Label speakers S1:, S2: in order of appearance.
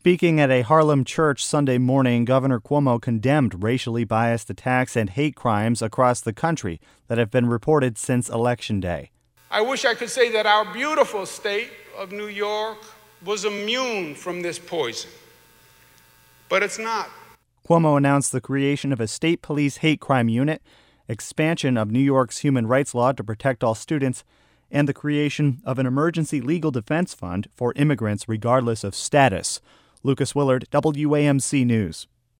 S1: Speaking at a Harlem church Sunday morning, Governor Cuomo condemned racially biased attacks and hate crimes across the country that have been reported since Election Day.
S2: I wish I could say that our beautiful state of New York was immune from this poison, but it's not.
S1: Cuomo announced the creation of a state police hate crime unit, expansion of New York's human rights law to protect all students, and the creation of an emergency legal defense fund for immigrants regardless of status. Lucas Willard, WAMC News.